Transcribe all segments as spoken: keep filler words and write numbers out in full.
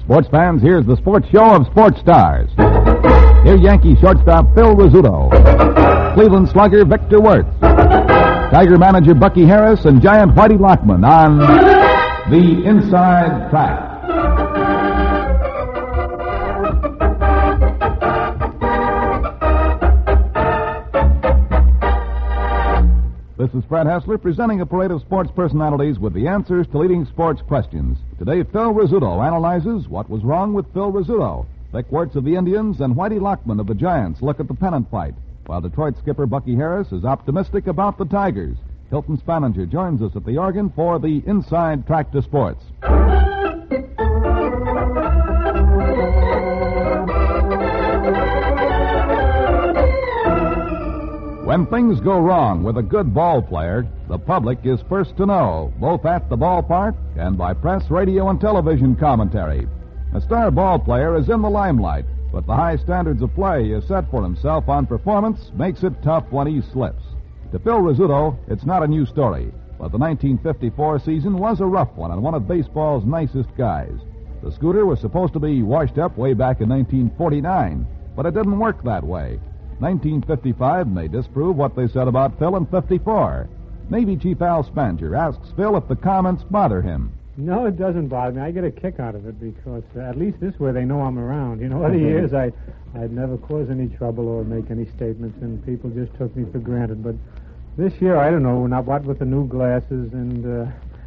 Sports fans, here's the sports show of sports stars. Here Yankee shortstop Phil Rizzuto, Cleveland slugger Victor Wirtz, Tiger manager Bucky Harris, and Giant Whitey Lockman on The Inside Track. This is Fred Hessler presenting a parade of sports personalities with the answers to leading sports questions. Today, Phil Rizzuto analyzes what was wrong with Phil Rizzuto. Vic Wirtz of the Indians and Whitey Lockman of the Giants look at the pennant fight, while Detroit skipper Bucky Harris is optimistic about the Tigers. Hilton Spaninger joins us at the organ for the Inside Track to Sports. When things go wrong with a good ball player, the public is first to know, both at the ballpark and by press, radio, and television commentary. A star ball player is in the limelight, but the high standards of play he has set for himself on performance makes it tough when he slips. To Phil Rizzuto, it's not a new story, but the nineteen fifty-four season was a rough one on one of baseball's nicest guys. The scooter was supposed to be washed up way back in nineteen forty-nine, but it didn't work that way. nineteen fifty-five may disprove what they said about Phil in fifty-four. Navy Chief Al Spanger asks Phil if the comments bother him. No, it doesn't bother me. I get a kick out of it because uh, at least this way they know I'm around. You know, other years I, I'd never cause any trouble or make any statements, and people just took me for granted. But this year, I don't know, not what with the new glasses and uh,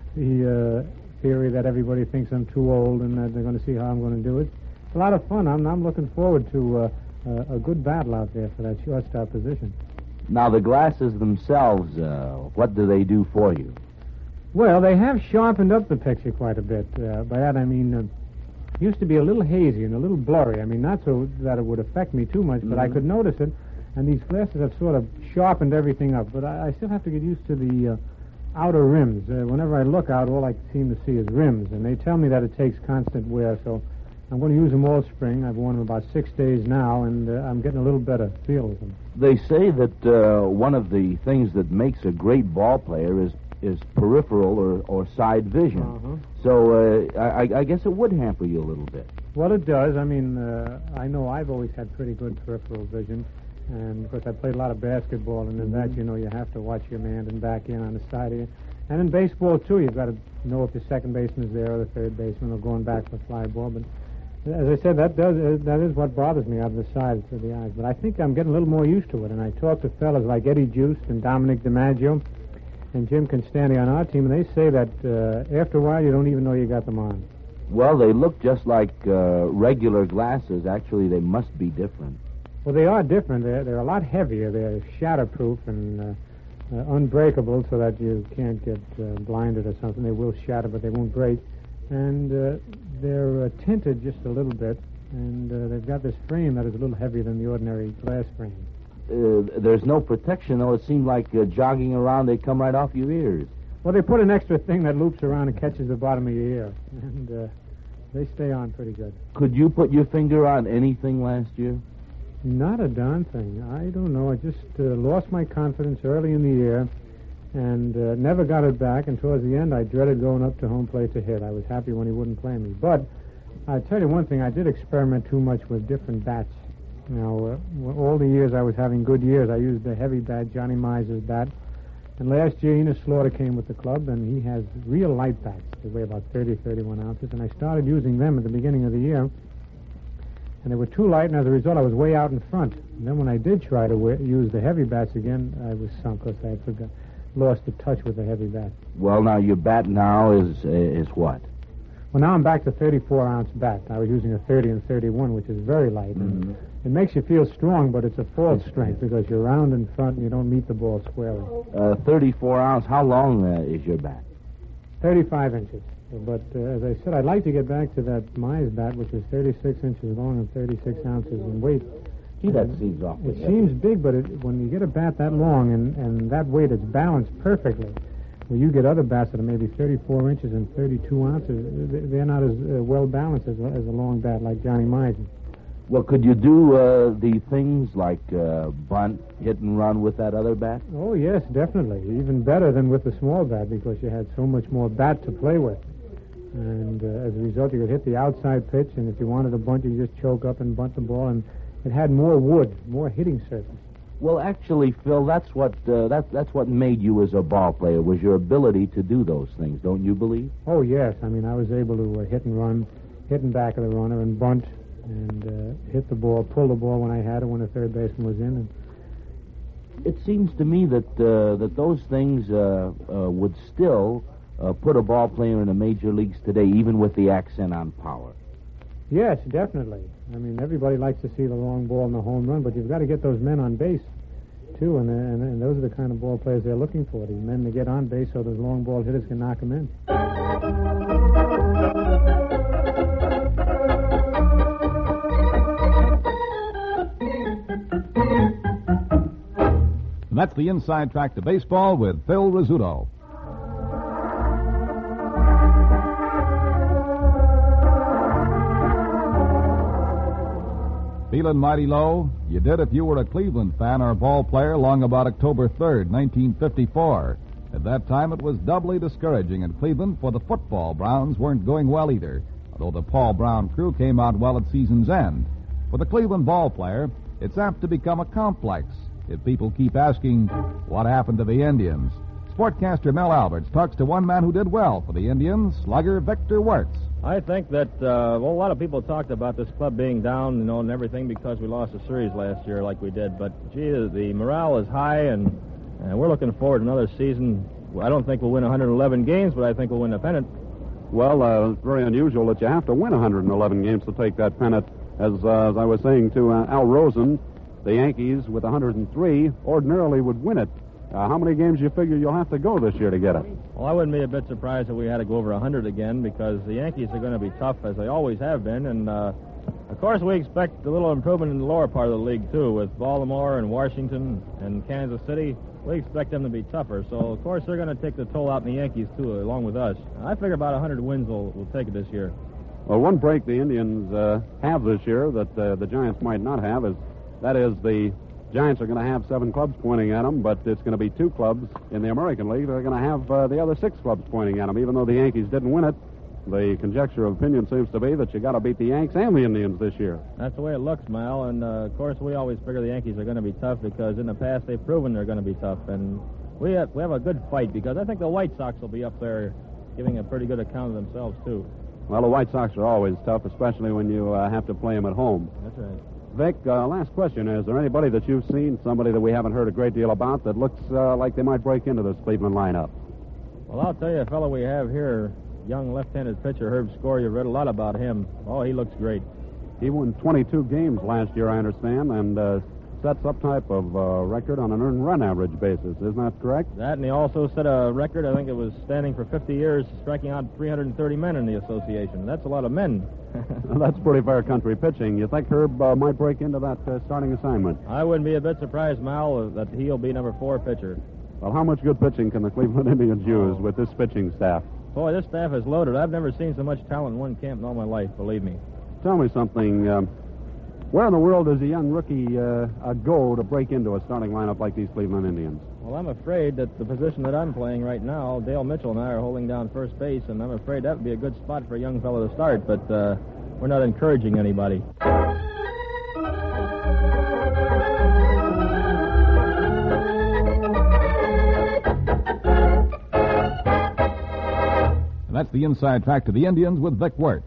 the uh, theory that everybody thinks I'm too old and that they're going to see how I'm going to do it. It's a lot of fun. I'm, I'm looking forward to uh, uh, a good battle out there for that shortstop position. Now, the glasses themselves, uh, what do they do for you? Well, they have sharpened up the picture quite a bit. Uh, by that I mean, uh, it used to be a little hazy and a little blurry. I mean, not so that it would affect me too much, but mm-hmm. I could notice it. And these glasses have sort of sharpened everything up. But I, I still have to get used to the uh, outer rims. Uh, whenever I look out, all I seem to see is rims. And they tell me that it takes constant wear, so I'm going to use them all spring. I've worn them about six days now, and uh, I'm getting a little better feel with them. They say that uh, one of the things that makes a great ball player is is peripheral or, or side vision. Uh-huh. So uh, I, I guess it would hamper you a little bit. Well, it does. I mean, uh, I know I've always had pretty good peripheral vision. And, of course, I played a lot of basketball, and in mm-hmm. that, you know, you have to watch your man and back in on the side of you. And in baseball, too, you've got to know if the second baseman is there or the third baseman or going back for a fly ball. But as I said, that does uh, that is what bothers me out of the sides of the eyes. But I think I'm getting a little more used to it. And I talk to fellas like Eddie Juiced and Dominic DiMaggio and Jim Constanti on our team, and they say that uh, after a while you don't even know you got them on. Well, they look just like uh, regular glasses. Actually, they must be different. Well, they are different. They're, they're a lot heavier. They're shatterproof and uh, uh, unbreakable so that you can't get uh, blinded or something. They will shatter, but they won't break. And uh, they're uh, tinted just a little bit, and uh, they've got this frame that is a little heavier than the ordinary glass frame. Uh, there's no protection, though. It seemed like uh, jogging around, they come right off your ears. Well, they put an extra thing that loops around and catches the bottom of your ear, and uh, they stay on pretty good. Could you put your finger on anything last year? Not a darn thing. I don't know. I just uh, lost my confidence early in the year and uh, never got it back, and towards the end I dreaded going up to home plate to hit. I was happy when he wouldn't play me. But I tell you one thing, I did experiment too much with different bats. Now, uh, all the years I was having good years, I used the heavy bat, Johnny Miser's bat. And last year, Enos Slaughter came with the club, and he has real light bats. They weigh about thirty, thirty-one ounces. And I started using them at the beginning of the year. And they were too light, and as a result, I was way out in front. And then when I did try to wear, use the heavy bats again, I was sunk because I had forgot, lost the touch with the heavy bat. Well, now, your bat now is uh, is what? Well, now I'm back to thirty-four ounce bat. I was using a thirty and thirty-one, which is very light. Mm-hmm. And it makes you feel strong, but it's a false strength because you're round in front and you don't meet the ball squarely. Uh, thirty-four ounce. How long uh, is your bat? thirty-five inches. But uh, as I said, I'd like to get back to that Mize bat, which is thirty-six inches long and thirty-six ounces in weight. Gee, that seems awful. It seems big, but it, when you get a bat that long and, and that weight, it's balanced perfectly. Well, you get other bats that are maybe thirty-four inches and thirty-two ounces. They're not as uh, well balanced as, as a long bat like Johnny Mize. Well, could you do uh, the things like uh, bunt, hit and run with that other bat? Oh, yes, definitely. Even better than with the small bat because you had so much more bat to play with. And and uh, as a result, you could hit the outside pitch, and if you wanted to bunt, you just choke up and bunt the ball, and it had more wood, more hitting surface. Well, actually, Phil, that's what uh, that, that's what made you as a ball player, was your ability to do those things, don't you believe? Oh, yes. I mean, I was able to uh, hit and run, hit in back of the runner, and bunt, and uh, hit the ball, pull the ball when I had it, when the third baseman was in. And it seems to me that uh, that those things uh, uh, would still uh, put a ball player in the major leagues today, even with the accent on power. Yes, definitely. I mean, everybody likes to see the long ball and the home run, but you've got to get those men on base, too, and, and, and those are the kind of ball players they're looking for, the men to get on base so those long ball hitters can knock them in. And that's the Inside Track to Baseball with Phil Rizzuto. Feeling mighty low? You did if you were a Cleveland fan or ball player long about October third, nineteen fifty-four. At that time, it was doubly discouraging in Cleveland, for the football Browns weren't going well either, although the Paul Brown crew came out well at season's end. For the Cleveland ball player, it's apt to become a complex if people keep asking, what happened to the Indians? Sportcaster Mel Alberts talks to one man who did well for the Indians, slugger Victor Wirtz. I think that, uh, well, a lot of people talked about this club being down, you know, and everything because we lost the series last year like we did. But, gee, the morale is high, and, and we're looking forward to another season. I don't think we'll win one hundred eleven games, but I think we'll win the pennant. Well, uh, it's very unusual that you have to win one hundred eleven games to take that pennant. As, uh, as I was saying to uh, Al Rosen, the Yankees, with one hundred three, ordinarily would win it. Uh, how many games do you figure you'll have to go this year to get it? Well, I wouldn't be a bit surprised if we had to go over one hundred again, because the Yankees are going to be tough, as they always have been. And, uh, of course, we expect a little improvement in the lower part of the league, too, with Baltimore and Washington and Kansas City. We expect them to be tougher. So, of course, they're going to take the toll out in the Yankees, too, along with us. I figure about one hundred wins will, will take it this year. Well, one break the Indians uh, have this year that uh, the Giants might not have is, that is, the Giants are going to have seven clubs pointing at them, but it's going to be two clubs in the American League that are going to have uh, the other six clubs pointing at them. Even though the Yankees didn't win it, the conjecture of opinion seems to be that you got to beat the Yanks and the Indians this year. That's the way it looks, Mal. And, uh, of course, we always figure the Yankees are going to be tough because in the past they've proven they're going to be tough. And we have, we have a good fight because I think the White Sox will be up there giving a pretty good account of themselves, too. Well, the White Sox are always tough, especially when you uh, have to play them at home. That's right. Vic, uh, last question. Is there anybody that you've seen, somebody that we haven't heard a great deal about, that looks uh, like they might break into this Cleveland lineup? Well, I'll tell you, a fellow we have here, young left-handed pitcher Herb Score, you've read a lot about him. Oh, he looks great. He won twenty-two games last year, I understand, and uh, set some type of uh, record on an earned run average basis. Isn't that correct? That, and he also set a record, I think it was standing for fifty years, striking out three hundred thirty men in the association. That's a lot of men. That's pretty fair country pitching. You think Herb uh, might break into that uh, starting assignment? I wouldn't be a bit surprised, Mal, that he'll be number four pitcher. Well, how much good pitching can the Cleveland Indians use Oh. with this pitching staff? Boy, this staff is loaded. I've never seen so much talent in one camp in all my life, believe me. Tell me something. Um, where in the world does a young rookie uh, uh, go to break into a starting lineup like these Cleveland Indians? Well, I'm afraid that the position that I'm playing right now, Dale Mitchell and I are holding down first base, and I'm afraid that would be a good spot for a young fellow to start, but uh, we're not encouraging anybody. And that's the Inside Track to the Indians with Vic Wirtz.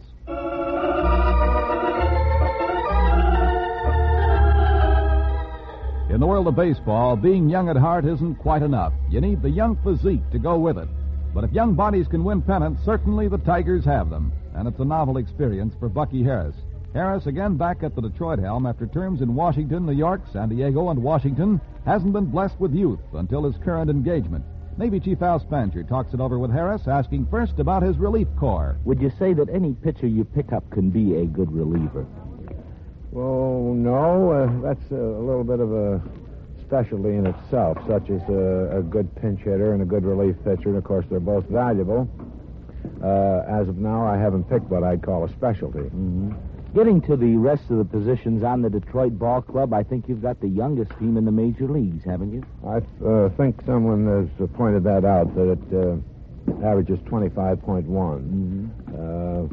In the world of baseball, being young at heart isn't quite enough. You need the young physique to go with it. But if young bodies can win pennants, certainly the Tigers have them. And it's a novel experience for Bucky Harris. Harris, again back at the Detroit helm after terms in Washington, New York, San Diego, and Washington, hasn't been blessed with youth until his current engagement. Navy Chief Al Spanger talks it over with Harris, asking first about his relief corps. Would you say that any pitcher you pick up can be a good reliever? Well, no. Uh, that's a little bit of a specialty in itself, such as a, a good pinch hitter and a good relief pitcher. And, of course, they're both valuable. Uh, as of now, I haven't picked what I'd call a specialty. Mm-hmm. Getting to the rest of the positions on the Detroit Ball Club, I think you've got the youngest team in the major leagues, haven't you? I uh, think someone has pointed that out, that it uh, averages twenty-five point one. Mm-hmm. Uh,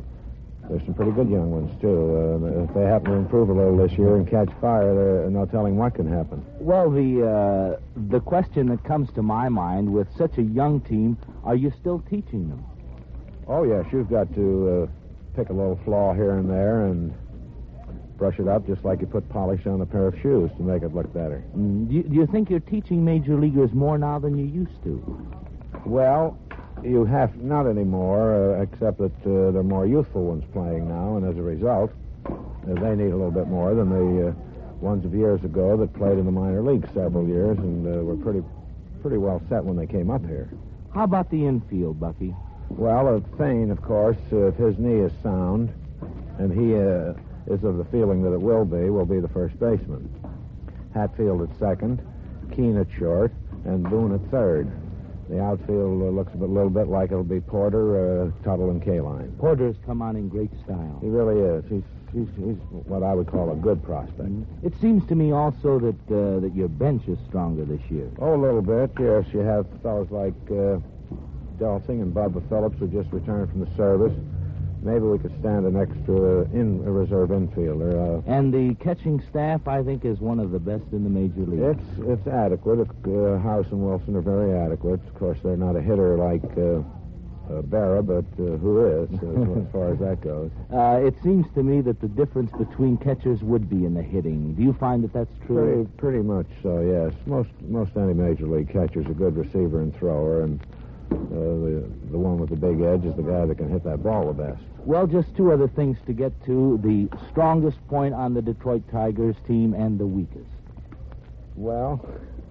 some pretty good young ones, too. Uh, if they happen to improve a little this year and catch fire, there's no telling what can happen. Well, the uh, the question that comes to my mind, with such a young team, are you still teaching them? Oh, yes, you've got to uh, pick a little flaw here and there and brush it up just like you put polish on a pair of shoes to make it look better. Mm, do, you, do you think you're teaching major leaguers more now than you used to? Well, you have not anymore, uh, except that uh, there are more youthful ones playing now, and as a result, uh, they need a little bit more than the uh, ones of years ago that played in the minor leagues several years and uh, were pretty pretty well set when they came up here. How about the infield, Bucky? Well, uh, Thane, of course, uh, if his knee is sound, and he uh, is of the feeling that it will be, will be the first baseman. Hatfield at second, Keene at short, and Boone at third. The outfield uh, looks a bit, little bit like it'll be Porter, uh, Tuttle, and Kaline. Porter's come on in great style. He really is. He's, he's, he's what I would call a good prospect. Mm-hmm. It seems to me also that uh, that your bench is stronger this year. Oh, a little bit, yes. You have fellows like uh, Delsing and Bubba Phillips who just returned from the service. Maybe we could stand an extra in a reserve infielder. Uh, and the catching staff, I think, is one of the best in the major leagues. It's it's adequate. Uh, House and Wilson are very adequate. Of course, they're not a hitter like uh, uh, Berra, but uh, who is, uh, as far as that goes. Uh, it seems to me that the difference between catchers would be in the hitting. Do you find that that's true? Pretty, pretty much so, yes. Most most any major league catcher's a good receiver and thrower, and uh, the the one with the big edge is the guy that can hit that ball the best. Well, just two other things to get to. The strongest point on the Detroit Tigers team and the weakest. Well,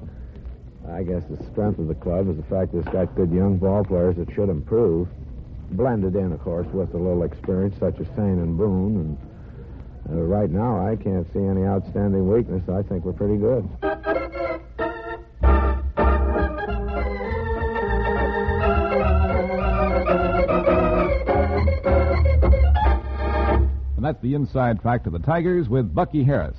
I guess the strength of the club is the fact that it's got good young ball players that should improve. Blended in, of course, with a little experience such as Thane and Boone. And uh, right now, I can't see any outstanding weakness. I think we're pretty good. And that's the inside track to the Tigers with Bucky Harris.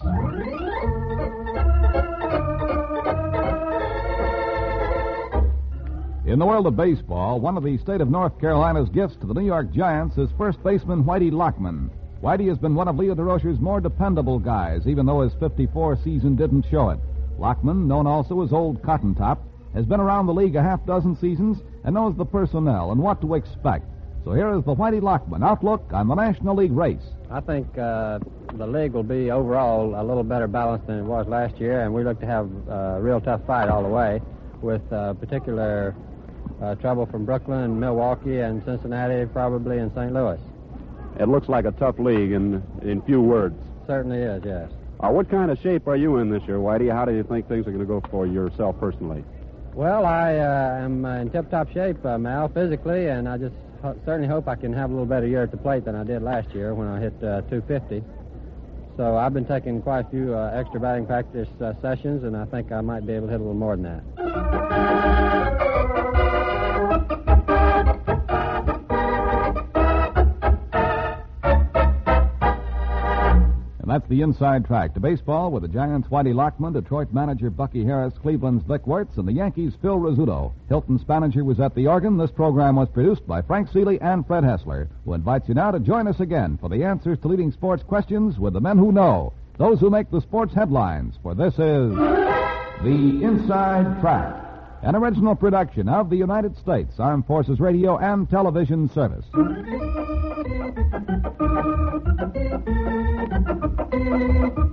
In the world of baseball, one of the state of North Carolina's gifts to the New York Giants is first baseman Whitey Lockman. Whitey has been one of Leo DeRocher's more dependable guys, even though his fifty-four season didn't show it. Lockman, known also as Old Cotton Top, has been around the league a half dozen seasons and knows the personnel and what to expect. So here is the Whitey Lockman outlook on the National League race. I think uh, the league will be overall a little better balanced than it was last year, and we look to have a real tough fight all the way, with uh, particular uh, trouble from Brooklyn, Milwaukee, and Cincinnati, probably, and Saint Louis. It looks like a tough league in in few words. Certainly is, yes. Uh, what kind of shape are you in this year, Whitey? How do you think things are going to go for yourself personally? Well, I uh, am in tip-top shape, uh, Mal, physically, and I just ho- certainly hope I can have a little better year at the plate than I did last year when I hit uh, two fifty. So I've been taking quite a few uh, extra batting practice uh, sessions, and I think I might be able to hit a little more than that. And that's the inside track to baseball with the Giants' Whitey Lockman, Detroit manager Bucky Harris, Cleveland's Vic Wertz, and the Yankees' Phil Rizzuto. Hilton Spaninger was at the organ. This program was produced by Frank Seeley and Fred Hessler, who invites you now to join us again for the answers to leading sports questions with the men who know, those who make the sports headlines. For this is The Inside Track, an original production of the United States Armed Forces Radio and Television Service. Thank you.